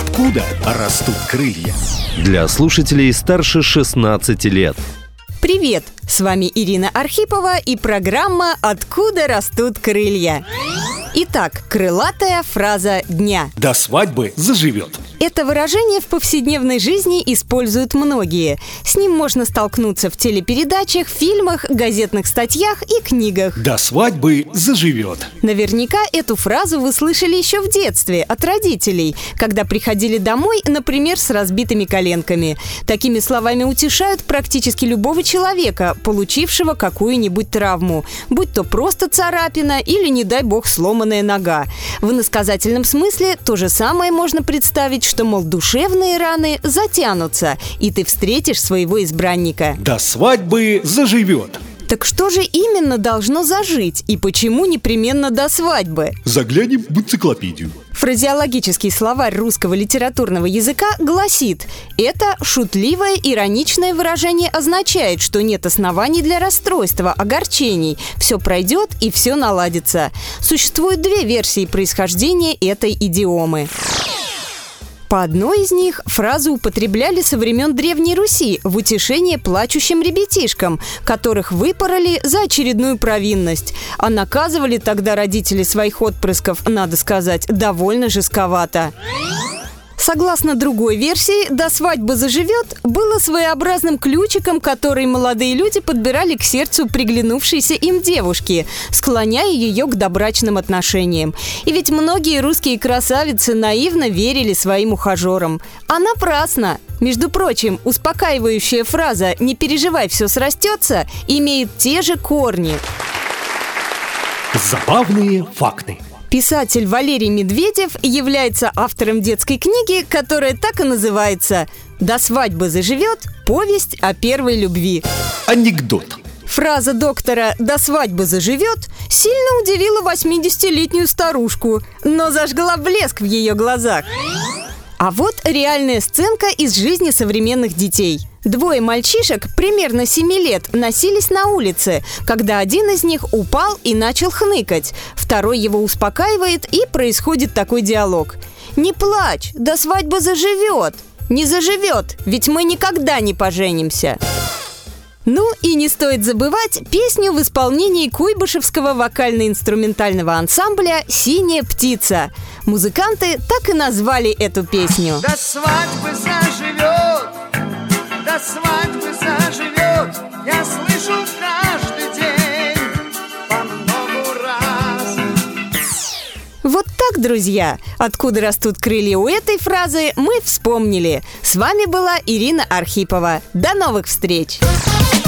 Откуда растут крылья? Для слушателей старше 16 лет. Привет! С вами Ирина Архипова и программа «Откуда растут крылья». Итак, крылатая фраза дня. До свадьбы заживет. Это выражение в повседневной жизни используют многие. С ним можно столкнуться в телепередачах, фильмах, газетных статьях и книгах. До свадьбы заживет. Наверняка эту фразу вы слышали еще в детстве от родителей, когда приходили домой, например, с разбитыми коленками. Такими словами утешают практически любого человека, получившего какую-нибудь травму, будь то просто царапина или, не дай бог, сломанная нога. В иносказательном смысле то же самое можно представить, что, мол, душевные раны затянутся, и ты встретишь своего избранника. До свадьбы заживет. Так что же именно должно зажить и почему непременно до свадьбы? Заглянем в энциклопедию. Фразеологический словарь русского литературного языка гласит: это шутливое, ироничное выражение означает, что нет оснований для расстройства, огорчений. Все пройдет и все наладится. Существует две версии происхождения этой идиомы. По одной из них фразу употребляли со времен Древней Руси в утешение плачущим ребятишкам, которых выпороли за очередную провинность. А наказывали тогда родители своих отпрысков, надо сказать, довольно жестковато. Согласно другой версии, «до свадьбы заживет» было своеобразным ключиком, который молодые люди подбирали к сердцу приглянувшейся им девушки, склоняя ее к добрачным отношениям. И ведь многие русские красавицы наивно верили своим ухажерам. А напрасно! Между прочим, успокаивающая фраза «не переживай, все срастется» имеет те же корни. Забавные факты. Писатель Валерий Медведев является автором детской книги, которая так и называется «До свадьбы заживет. Повесть о первой любви». Анекдот. Фраза доктора «до свадьбы заживет» сильно удивила 80-летнюю старушку, но зажгла блеск в ее глазах. А вот реальная сценка из жизни современных детей. Двое мальчишек, примерно 7 лет, носились на улице, когда один из них упал и начал хныкать. Второй его успокаивает, и происходит такой диалог. «Не плачь, до свадьбы заживет!» «Не заживет, ведь мы никогда не поженимся!» Ну и не стоит забывать песню в исполнении куйбышевского вокально-инструментального ансамбля «Синяя птица». Музыканты так и назвали эту песню. До свадьбы заживет, до свадьбы заживет, я слышу каждый день по много раз. Вот так, друзья, откуда растут крылья у этой фразы, мы вспомнили. С вами была Ирина Архипова. До новых встреч!